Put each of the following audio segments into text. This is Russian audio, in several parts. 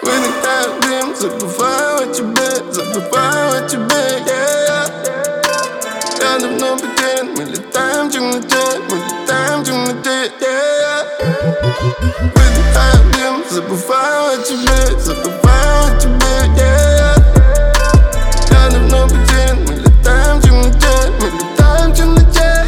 Выдыхаю дым, забываю о тебе, забываю о тебе, yeah. Я давно потерян, мы летаем в темноте, мы летаем в темноте, yeah. Выдыхаю дым, забываю о тебе, забываю о тебе, yeah. Я давно потерян, мы летаем в темноте, мы летаем в темноте,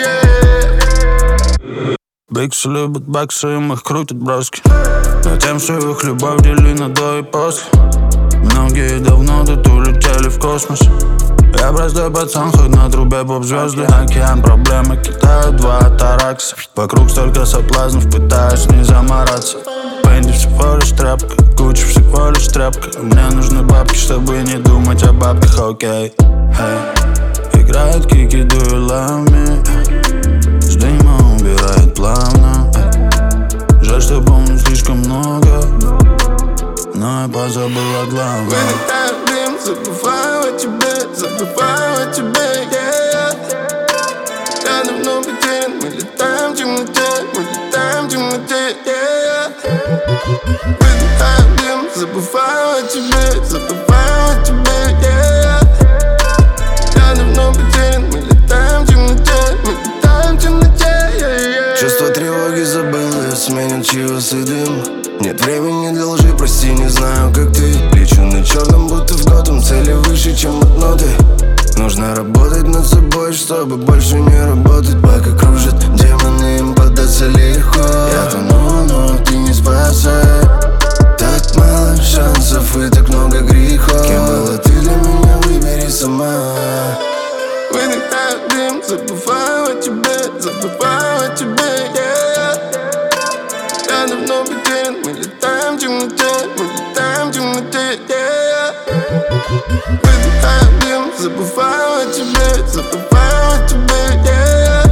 yeah. Биксы любят баксы, им их крутят броски. Затем всю их любовь дели на до и после. Многие давно тут улетели в космос. Я простой пацан, хоть на трубе поп-звезды. Океан проблемы кидают два атаракса. Вокруг столько соблазнов, пытаюсь не замораться. Пенди всего лишь тряпка, Гуччи всего лишь тряпка. Мне нужны бабки, чтобы не думать о бабках, окей. Играет кики, do you love me? С дыма убирает плавно. Жаль, что помню слишком много, но я позабыл о главном. Выдыхаю дым, забываю о тебе, забываю о тебе, yeah. Я давно потерян, мы летаем в темноте, мы летаем в темноте, yeah. Выдыхаю дым, забываю о тебе, забываю о тебе, yeah. Я давно потерян, мы летаем в темноте, мы летаем в темноте, yeah. Чувство тревоги забыл, сменит чьего-то дым. Нет времени для лжи, прости, не знаю, как ты. Лечу на черном, будто в Готэм, цели выше, чем от ноты. Нужно работать над собой, чтобы больше не работать. Пока кружат демоны, им податься легко. Я тону, но ты не спасай. Так мало шансов и так много грехов. Кем была ты для меня, выбери сама. Выдыхаю дым, забываю о тебе, забываю о тебе, yeah. Я давно потерян, мы летаем в темноте, мы летаем в темноте, yeah. Выдыхаю дым, забываю о тебе, забываю о тебе, yeah.